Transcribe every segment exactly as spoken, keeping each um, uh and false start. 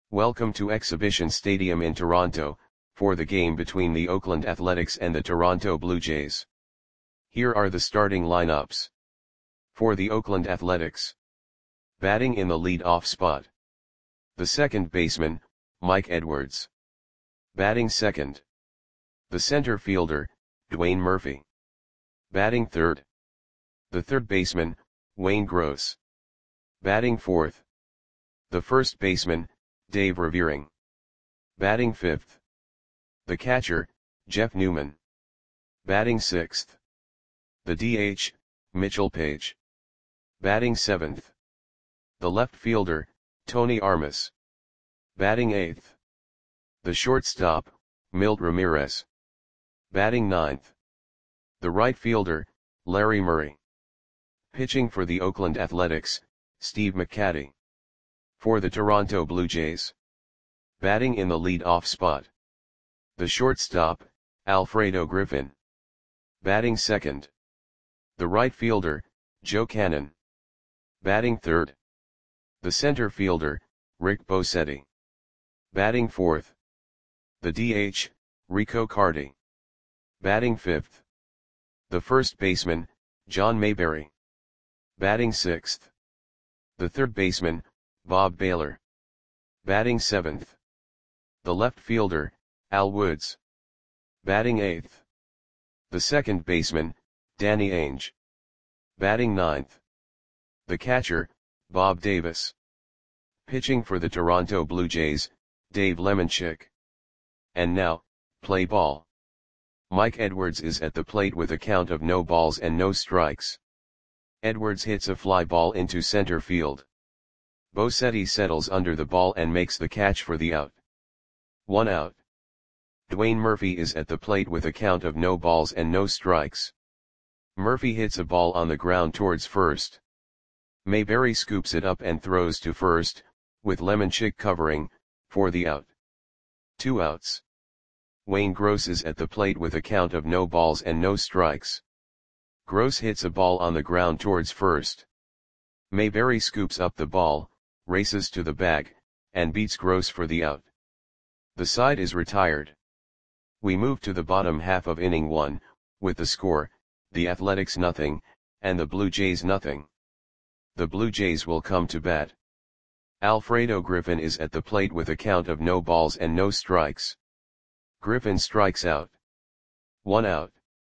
Welcome to Exhibition Stadium in Toronto, for the game between the Oakland Athletics and the Toronto Blue Jays. Here are the starting lineups. For the Oakland Athletics. Batting in the lead-off spot. The second baseman, Mike Edwards. Batting second. The center fielder, Dwayne Murphy. Batting third. The third baseman, Wayne Gross. Batting fourth. The first baseman, Dave Revering. Batting fifth. The catcher, Jeff Newman. Batting sixth. The D H, Mitchell Page. Batting seventh. The left fielder, Tony Armas. Batting eighth. The shortstop, Milt Ramirez. Batting ninth. The right fielder, Larry Murray. Pitching for the Oakland Athletics, Steve McCatty. For the Toronto Blue Jays. Batting in the lead-off spot. The shortstop, Alfredo Griffin. Batting second. The right fielder, Joe Cannon. Batting third. The center fielder, Rick Bosetti. Batting fourth. The D H, Rico Carty. Batting fifth. The first baseman, John Mayberry. Batting sixth. The third baseman, Bob Baylor. Batting seventh. The left fielder, Al Woods. Batting eighth. The second baseman, Danny Ainge. Batting ninth. The catcher, Bob Davis. Pitching for the Toronto Blue Jays, Dave Lemanchik. And now, play ball. Mike Edwards is at the plate with a count of no balls and no strikes. Edwards hits a fly ball into center field. Bosetti settles under the ball and makes the catch for the out. One out. Dwayne Murphy is at the plate with a count of no balls and no strikes. Murphy hits a ball on the ground towards first. Mayberry scoops it up and throws to first, with Lemanchik covering, for the out. Two outs. Wayne Gross is at the plate with a count of no balls and no strikes. Gross hits a ball on the ground towards first. Mayberry scoops up the ball, races to the bag, and beats Gross for the out. The side is retired. We move to the bottom half of inning one, with the score, the Athletics nothing, and the Blue Jays nothing. The Blue Jays will come to bat. Alfredo Griffin is at the plate with a count of no balls and no strikes. Griffin strikes out. One out.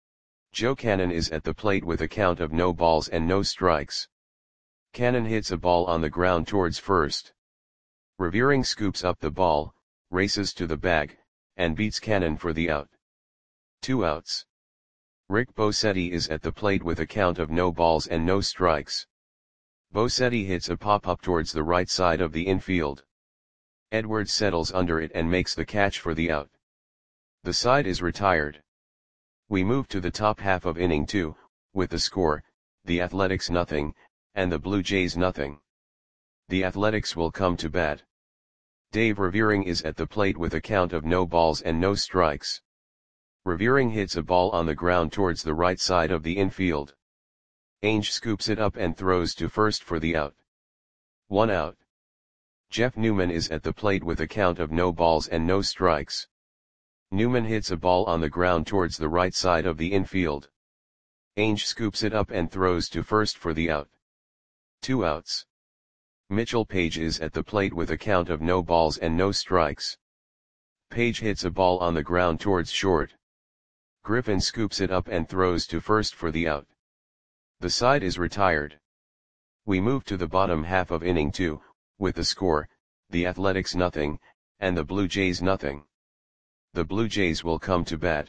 Joe Cannon is at the plate with a count of no balls and no strikes. Cannon hits a ball on the ground towards first. Revering scoops up the ball, races to the bag, and beats Cannon for the out. Two outs. Rick Bosetti is at the plate with a count of no balls and no strikes. Bosetti hits a pop-up towards the right side of the infield. Edwards settles under it and makes the catch for the out. The side is retired. We move to the top half of inning two, with the score, the Athletics nothing, and the Blue Jays nothing. The Athletics will come to bat. Dave Revering is at the plate with a count of no balls and no strikes. Revering hits a ball on the ground towards the right side of the infield. Ainge scoops it up and throws to first for the out. One out. Jeff Newman is at the plate with a count of no balls and no strikes. Newman hits a ball on the ground towards the right side of the infield. Ainge scoops it up and throws to first for the out. Two outs. Mitchell Page is at the plate with a count of no balls and no strikes. Page hits a ball on the ground towards short. Griffin scoops it up and throws to first for the out. The side is retired. We move to the bottom half of inning two, with the score, the Athletics nothing, and the Blue Jays nothing. The Blue Jays will come to bat.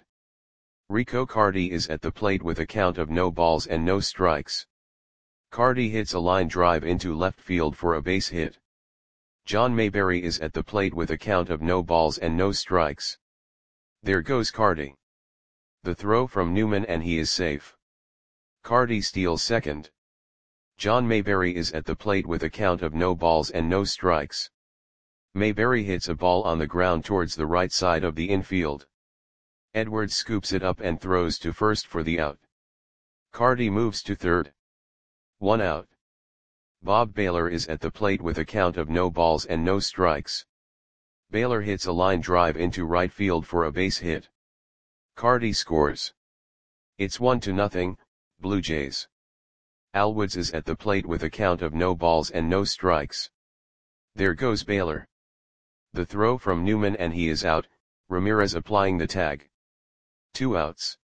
Rico Carty is at the plate with a count of no balls and no strikes. Carty hits a line drive into left field for a base hit. John Mayberry is at the plate with a count of no balls and no strikes. There goes Carty. The throw from Newman and he is safe. Carty steals second. John Mayberry is at the plate with a count of no balls and no strikes. Mayberry hits a ball on the ground towards the right side of the infield. Edwards scoops it up and throws to first for the out. Carty moves to third. One out. Bob Baylor is at the plate with a count of no balls and no strikes. Baylor hits a line drive into right field for a base hit. Carty scores. It's one to nothing, Blue Jays. Al Woods is at the plate with a count of no balls and no strikes. There goes Baylor. The throw from Newman and he is out, Ramirez applying the tag. Two outs.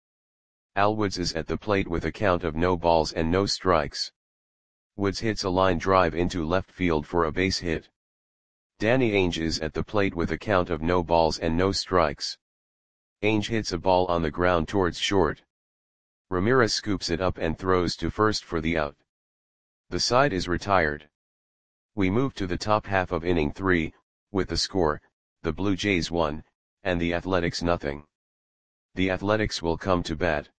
Al Woods is at the plate with a count of no balls and no strikes. Woods hits a line drive into left field for a base hit. Danny Ainge is at the plate with a count of no balls and no strikes. Ainge hits a ball on the ground towards short. Ramirez scoops it up and throws to first for the out. The side is retired. We move to the top half of inning three, with the score, the Blue Jays one, and the Athletics nothing. The Athletics will come to bat.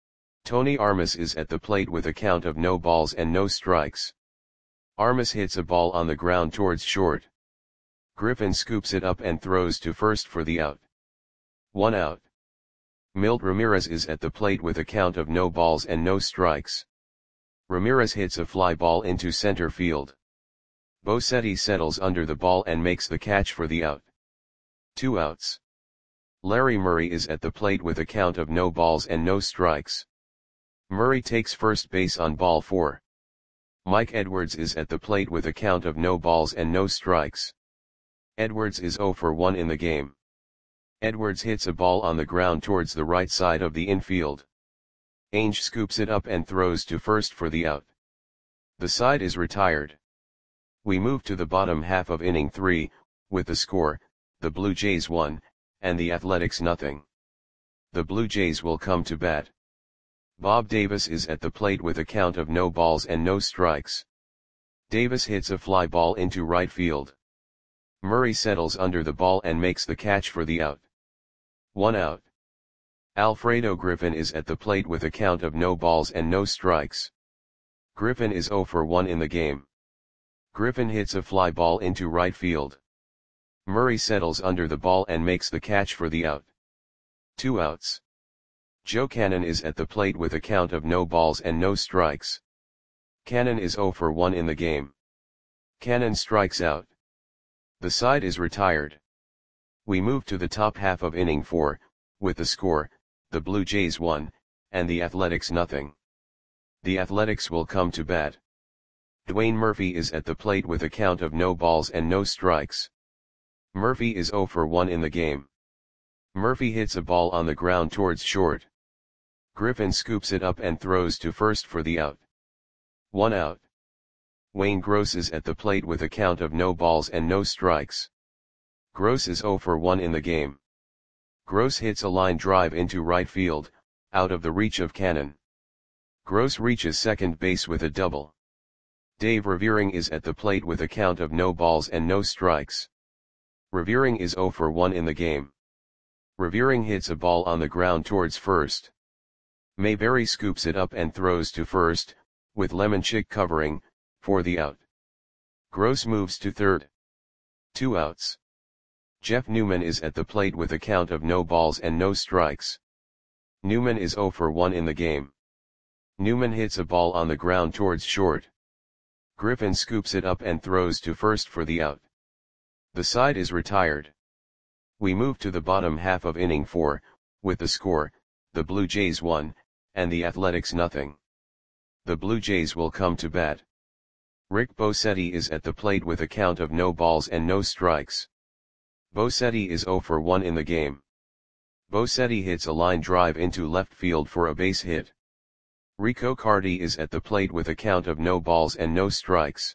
Tony Armas is at the plate with a count of no balls and no strikes. Armas hits a ball on the ground towards short. Griffin scoops it up and throws to first for the out. One out. Milt Ramirez is at the plate with a count of no balls and no strikes. Ramirez hits a fly ball into center field. Bosetti settles under the ball and makes the catch for the out. Two outs. Larry Murray is at the plate with a count of no balls and no strikes. Murray takes first base on ball four. Mike Edwards is at the plate with a count of no balls and no strikes. Edwards is zero for one in the game. Edwards hits a ball on the ground towards the right side of the infield. Ainge scoops it up and throws to first for the out. The side is retired. We move to the bottom half of inning three, with the score, the Blue Jays one, and the Athletics nothing. The Blue Jays will come to bat. Bob Davis is at the plate with a count of no balls and no strikes. Davis hits a fly ball into right field. Murray settles under the ball and makes the catch for the out. One out. Alfredo Griffin is at the plate with a count of no balls and no strikes. Griffin is zero for one in the game. Griffin hits a fly ball into right field. Murray settles under the ball and makes the catch for the out. Two outs. Joe Cannon is at the plate with a count of no balls and no strikes. Cannon is zero for one in the game. Cannon strikes out. The side is retired. We move to the top half of inning four, with the score, the Blue Jays one, and the Athletics nothing. The Athletics will come to bat. Dwayne Murphy is at the plate with a count of no balls and no strikes. Murphy is zero for one in the game. Murphy hits a ball on the ground towards short. Griffin scoops it up and throws to first for the out. One out. Wayne Gross is at the plate with a count of no balls and no strikes. Gross is zero for one in the game. Gross hits a line drive into right field, out of the reach of Cannon. Gross reaches second base with a double. Dave Revering is at the plate with a count of no balls and no strikes. Revering is zero for one in the game. Revering hits a ball on the ground towards first. Mayberry scoops it up and throws to first, with Lemonchick covering, for the out. Gross moves to third. Two outs. Jeff Newman is at the plate with a count of no balls and no strikes. Newman is zero for one in the game. Newman hits a ball on the ground towards short. Griffin scoops it up and throws to first for the out. The side is retired. We move to the bottom half of inning four, with the score, the Blue Jays one, and the Athletics nothing. The Blue Jays will come to bat. Rick Bosetti is at the plate with a count of no balls and no strikes. Bosetti is zero for one in the game. Bosetti hits a line drive into left field for a base hit. Rico Carty is at the plate with a count of no balls and no strikes.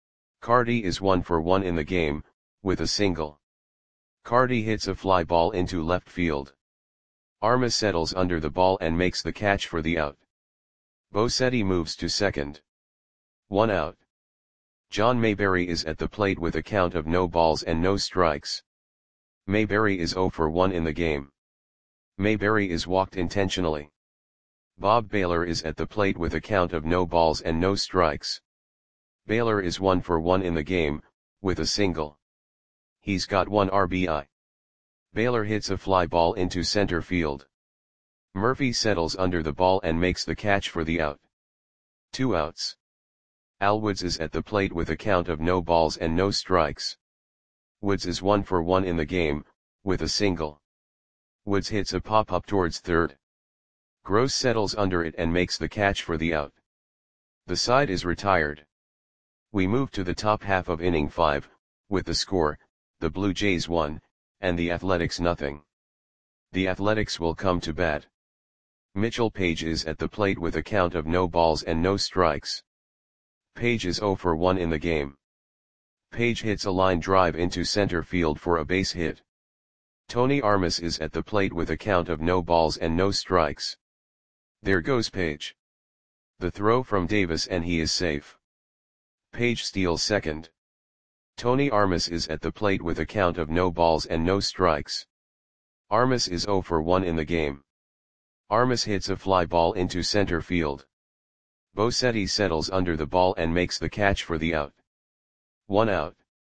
Carty is one for one in the game, with a single. Carty hits a fly ball into left field. Armas settles under the ball and makes the catch for the out. Bosetti moves to second. One out. John Mayberry is at the plate with a count of no balls and no strikes. Mayberry is zero for one in the game. Mayberry is walked intentionally. Bob Baylor is at the plate with a count of no balls and no strikes. Baylor is one for one in the game, with a single. He's got one R B I. Baylor hits a fly ball into center field. Murphy settles under the ball and makes the catch for the out. Two outs. Al Woods is at the plate with a count of no balls and no strikes. Woods is one for one in the game, with a single. Woods hits a pop-up towards third. Gross settles under it and makes the catch for the out. The side is retired. We move to the top half of inning five, with the score, the Blue Jays one, and the Athletics nothing. The Athletics will come to bat. Mitchell Page is at the plate with a count of no balls and no strikes. Page is zero for one in the game. Page hits a line drive into center field for a base hit. Tony Armas is at the plate with a count of no balls and no strikes. There goes Page. The throw from Davis and he is safe. Page steals second. Tony Armas is at the plate with a count of no balls and no strikes. Armas is zero for one in the game. Armas hits a fly ball into center field. Bosetti settles under the ball and makes the catch for the out. One out.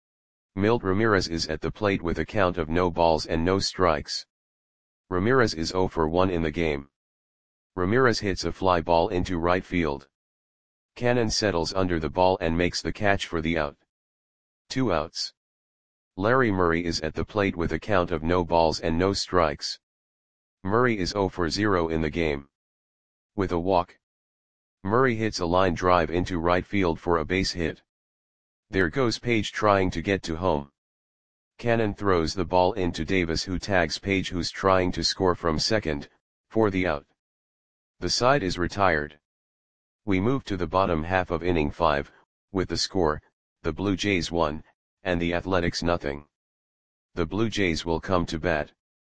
Milt Ramirez is at the plate with a count of no balls and no strikes. Ramirez is zero for one in the game. Ramirez hits a fly ball into right field. Cannon settles under the ball and makes the catch for the out. Two outs. Larry Murray is at the plate with a count of no balls and no strikes. Murray is zero for zero in the game. With a walk. Murray hits a line drive into right field for a base hit. There goes Page trying to get to home. Cannon throws the ball into Davis, who tags Page, who's trying to score from second, for the out. The side is retired. We move to the bottom half of inning five, with the score, the Blue Jays one, and the Athletics nothing. The Blue Jays will come to bat.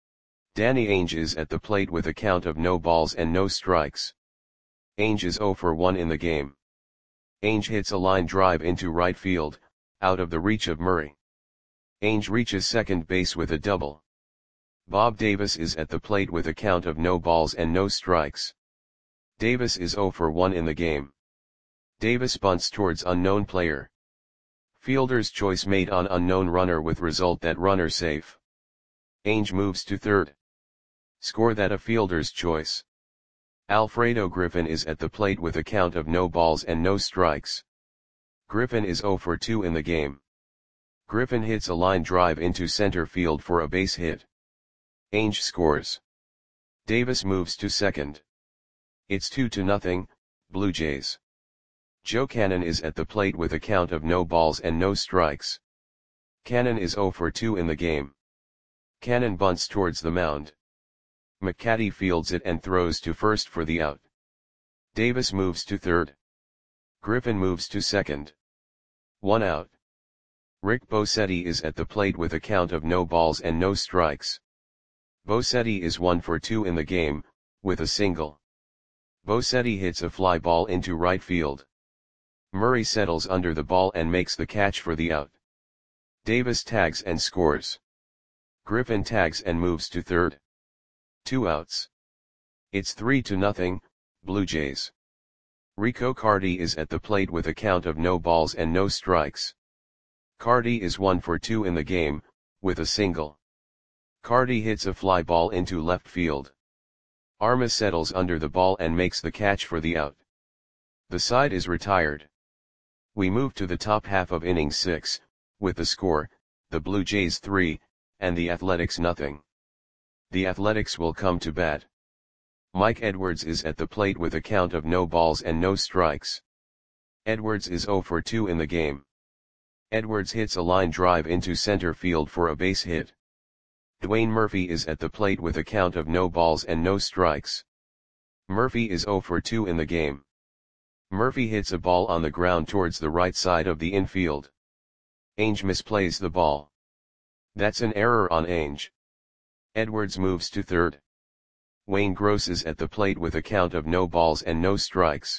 Danny Ainge is at the plate with a count of no balls and no strikes. Ainge is zero for one in the game. Ainge hits a line drive into right field, out of the reach of Murray. Ainge reaches second base with a double. Bob Davis is at the plate with a count of no balls and no strikes. Davis is zero for one in the game. Davis bunts towards unknown player. Fielder's choice made on unknown runner with result that runner safe. Ainge moves to third. Score that a fielder's choice. Alfredo Griffin is at the plate with a count of no balls and no strikes. Griffin is zero for two in the game. Griffin hits a line drive into center field for a base hit. Ainge scores. Davis moves to second. It's two to nothing, Blue Jays. Joe Cannon is at the plate with a count of no balls and no strikes. Cannon is zero for two in the game. Cannon bunts towards the mound. McCaddy fields it and throws to first for the out. Davis moves to third. Griffin moves to second. One out. Rick Bosetti is at the plate with a count of no balls and no strikes. Bosetti is one for two in the game, with a single. Bosetti hits a fly ball into right field. Murray settles under the ball and makes the catch for the out. Davis tags and scores. Griffin tags and moves to third. Two outs. It's three to nothing, Blue Jays. Rico Carty is at the plate with a count of no balls and no strikes. Carty is one for two in the game, with a single. Carty hits a fly ball into left field. Armas settles under the ball and makes the catch for the out. The side is retired. We move to the top half of inning six, with the score, the Blue Jays three, and the Athletics nothing. The Athletics will come to bat. Mike Edwards is at the plate with a count of no balls and no strikes. Edwards is zero for two in the game. Edwards hits a line drive into center field for a base hit. Dwayne Murphy is at the plate with a count of no balls and no strikes. Murphy is zero for two in the game. Murphy hits a ball on the ground towards the right side of the infield. Ainge misplays the ball. That's an error on Ainge. Edwards moves to third. Wayne Gross is at the plate with a count of no balls and no strikes.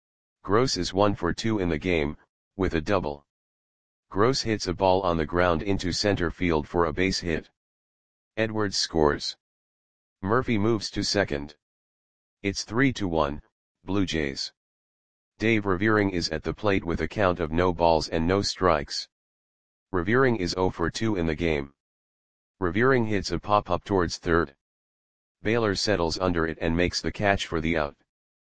Gross is one for two in the game, with a double. Gross hits a ball on the ground into center field for a base hit. Edwards scores. Murphy moves to second. It's three to one, Blue Jays. Dave Revering is at the plate with a count of no balls and no strikes. Revering is zero for two in the game. Revering hits a pop-up towards third. Baylor settles under it and makes the catch for the out.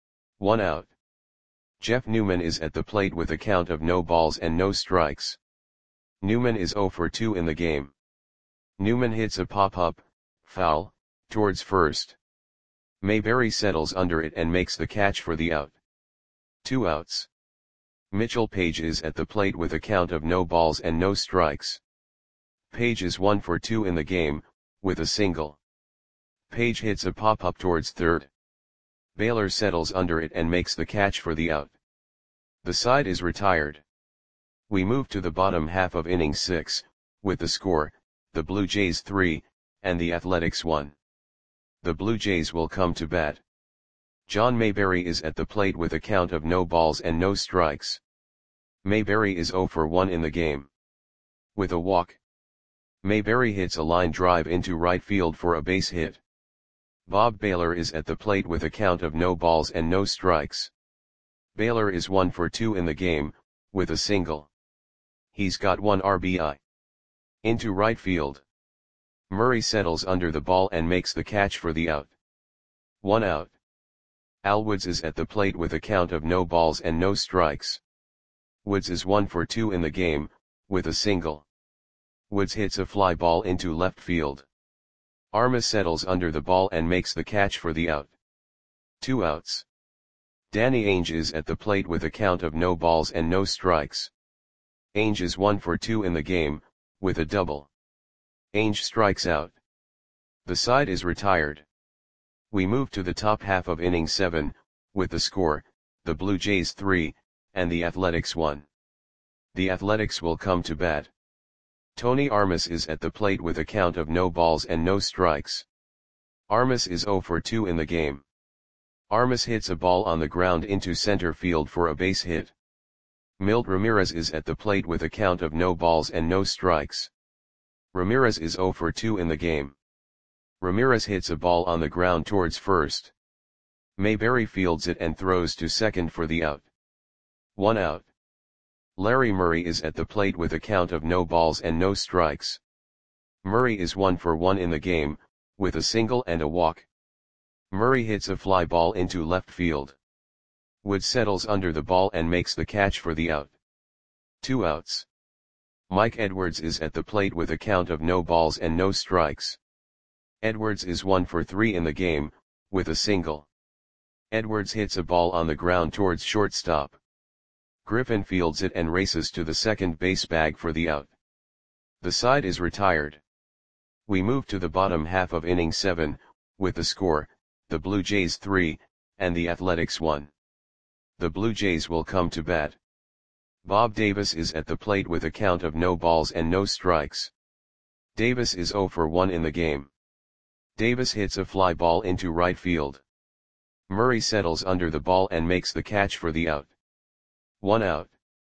One out. Jeff Newman is at the plate with a count of no balls and no strikes. Newman is zero for two in the game. Newman hits a pop-up, foul, towards first. Mayberry settles under it and makes the catch for the out. Two outs. Mitchell Page is at the plate with a count of no balls and no strikes. Page is one for two in the game, with a single. Page hits a pop-up towards third. Baylor settles under it and makes the catch for the out. The side is retired. We move to the bottom half of inning six, with the score, the Blue Jays three, and the Athletics one. The Blue Jays will come to bat. John Mayberry is at the plate with a count of no balls and no strikes. Mayberry is zero for one in the game. With a walk. Mayberry hits a line drive into right field for a base hit. Bob Baylor is at the plate with a count of no balls and no strikes. Baylor is one for two in the game, with a single. He's got one R B I. Into right field. Murray settles under the ball and makes the catch for the out. One out. Al Woods is at the plate with a count of no balls and no strikes. Woods is one for two in the game, with a single. Woods hits a fly ball into left field. Armas settles under the ball and makes the catch for the out. Two outs. Danny Ainge is at the plate with a count of no balls and no strikes. Ainge is one for two in the game, with a double. Ainge strikes out. The side is retired. We move to the top half of inning seven, with the score, the Blue Jays three, and the Athletics one. The Athletics will come to bat. Tony Armas is at the plate with a count of no balls and no strikes. Armas is zero for two in the game. Armas hits a ball on the ground into center field for a base hit. Milt Ramirez is at the plate with a count of no balls and no strikes. Ramirez is zero for two in the game. Ramirez hits a ball on the ground towards first. Mayberry fields it and throws to second for the out. One out. Larry Murray is at the plate with a count of no balls and no strikes. Murray is one for one in the game, with a single and a walk. Murray hits a fly ball into left field. Wood settles under the ball and makes the catch for the out. Two outs. Mike Edwards is at the plate with a count of no balls and no strikes. Edwards is one for three in the game, with a single. Edwards hits a ball on the ground towards shortstop. Griffin fields it and races to the second base bag for the out. The side is retired. We move to the bottom half of inning seven, with the score, the Blue Jays three, and the Athletics one. The Blue Jays will come to bat. Bob Davis is at the plate with a count of no balls and no strikes. Davis is zero for one in the game. Davis hits a fly ball into right field. Murray settles under the ball and makes the catch for the out. One out.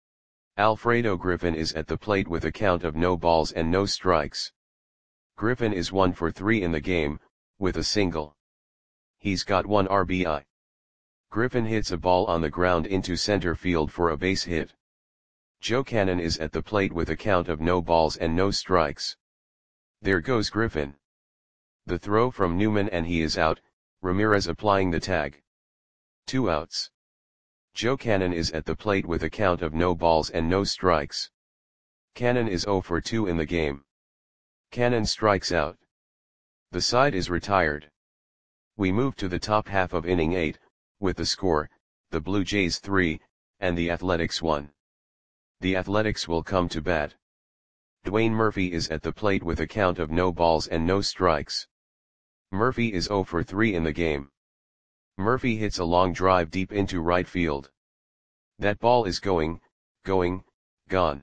Alfredo Griffin is at the plate with a count of no balls and no strikes. Griffin is one for three in the game, with a single. He's got one R B I. Griffin hits a ball on the ground into center field for a base hit. Joe Cannon is at the plate with a count of no balls and no strikes. There goes Griffin. The throw from Newman and he is out, Ramirez applying the tag. Two outs. Joe Cannon is at the plate with a count of no balls and no strikes. Cannon is zero for two in the game. Cannon strikes out. The side is retired. We move to the top half of inning eight, with the score, the Blue Jays three, and the Athletics one. The Athletics will come to bat. Dwayne Murphy is at the plate with a count of no balls and no strikes. Murphy is zero for three in the game. Murphy hits a long drive deep into right field. That ball is going, going, gone.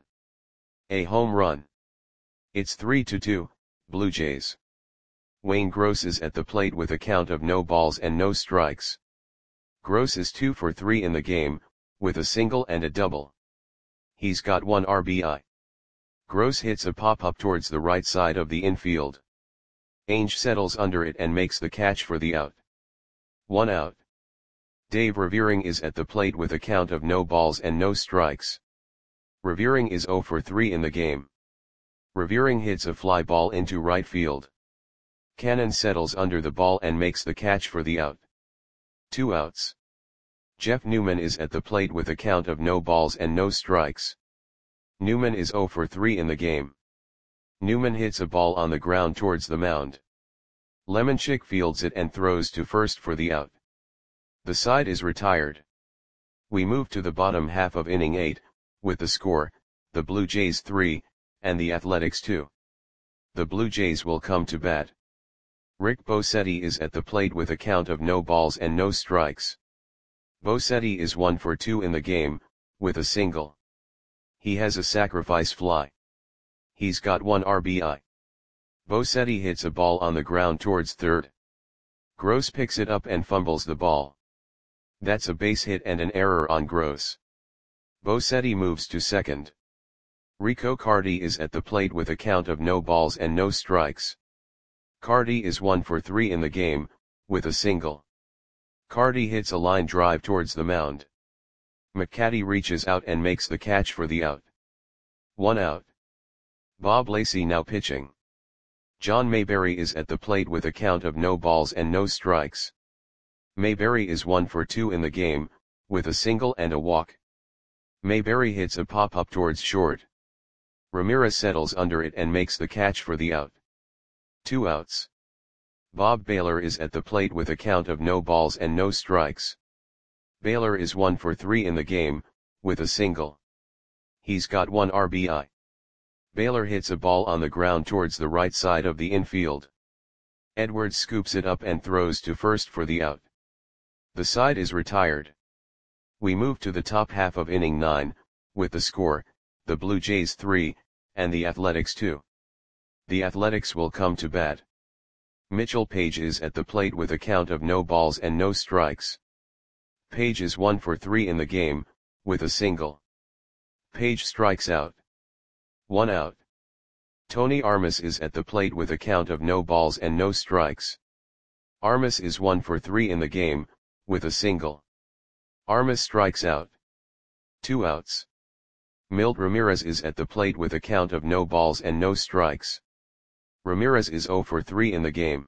A home run. It's three to two, Blue Jays. Wayne Gross is at the plate with a count of no balls and no strikes. Gross is two for three in the game, with a single and a double. He's got one R B I. Gross hits a pop-up towards the right side of the infield. Ainge settles under it and makes the catch for the out. One out. Dave Revering is at the plate with a count of no balls and no strikes. Revering is zero for three in the game. Revering hits a fly ball into right field. Cannon settles under the ball and makes the catch for the out. Two outs. Jeff Newman is at the plate with a count of no balls and no strikes. Newman is zero for three in the game. Newman hits a ball on the ground towards the mound. Lemanchik fields it and throws to first for the out. The side is retired. We move to the bottom half of inning eight, with the score, the Blue Jays three, and the Athletics two. The Blue Jays will come to bat. Rick Bosetti is at the plate with a count of no balls and no strikes. Bosetti is one for two in the game, with a single. He has a sacrifice fly. He's got one R B I. Bosetti hits a ball on the ground towards third. Gross picks it up and fumbles the ball. That's a base hit and an error on Gross. Bosetti moves to second. Rico Cardi is at the plate with a count of no balls and no strikes. Cardi is one for three in the game, with a single. Cardi hits a line drive towards the mound. McCaddy reaches out and makes the catch for the out. One out. Bob Lacey now pitching. John Mayberry is at the plate with a count of no balls and no strikes. Mayberry is one for two in the game, with a single and a walk. Mayberry hits a pop-up towards short. Ramirez settles under it and makes the catch for the out. Two outs. Bob Baylor is at the plate with a count of no balls and no strikes. Baylor is one for three in the game, with a single. He's got one R B I. Baylor hits a ball on the ground towards the right side of the infield. Edwards scoops it up and throws to first for the out. The side is retired. We move to the top half of inning nine, with the score, the Blue Jays three, and the Athletics two. The Athletics will come to bat. Mitchell Page is at the plate with a count of no balls and no strikes. Page is one for three in the game, with a single. Page strikes out. One out. Tony Armas is at the plate with a count of no balls and no strikes. Armas is one for three in the game, with a single. Armas strikes out. Two outs. Milt Ramirez is at the plate with a count of no balls and no strikes. Ramirez is zero for three in the game.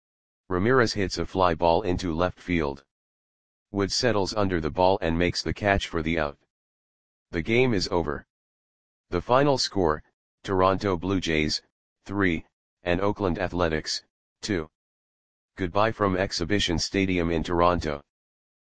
Ramirez hits a fly ball into left field. Wood settles under the ball and makes the catch for the out. The game is over. The final score, Toronto Blue Jays, three, and Oakland Athletics, two. Goodbye from Exhibition Stadium in Toronto.